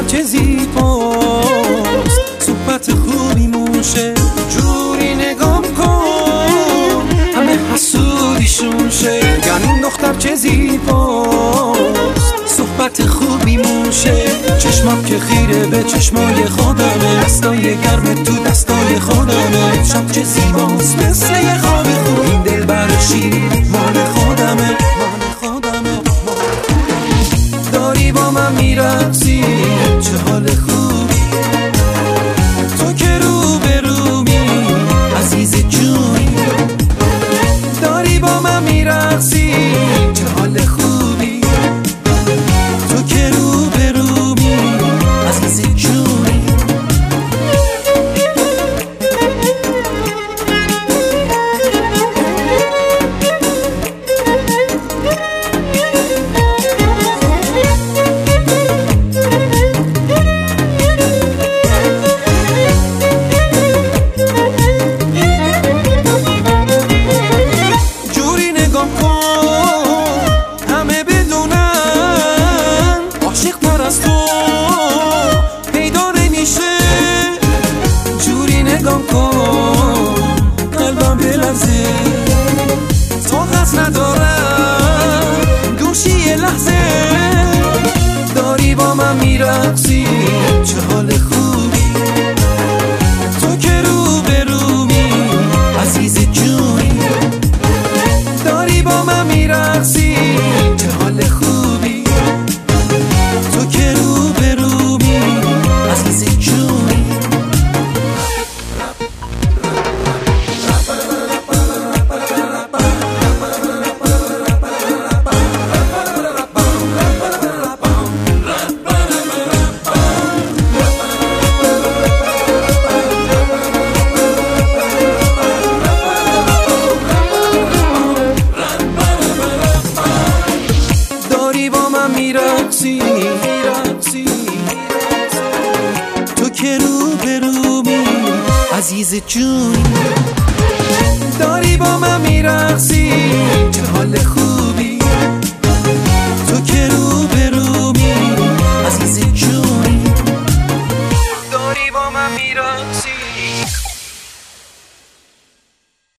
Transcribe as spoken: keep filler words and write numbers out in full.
چه زیباست، صحبت خوبی موشه، جوری نگام کن همه حسودیشون شه. این دختر چه زیباست، صحبت خوبی موشه، چشمام که خیره به چشمای خودمه، دستای گرم تو دستای خودمه. شب چه زیباست مثل یه خواب خوب، این دل بر شیرین مال خودمه، مال خودمه. داری با من میرقصی چه حال خوبی، تو که رو به رومی عزیز جونی. داری با من میرقصی چه حال خوبی، تو که رو به رومی عزیز جونی. همه بدونن عاشق تر از تو پیدا نمیشه، جوری نگام کن قلبم بلرزه، طاقت ندارم دوشی یه لحظه. داری با من میرقصی چه حال خوبی، تو که رو به رومی عزیز جونی. داری با من میرقصی چه حال خوبی، تو که رو به رومی عزیز جونی. میرقصی میرقصی تو که رو به رومی عزیز جونی.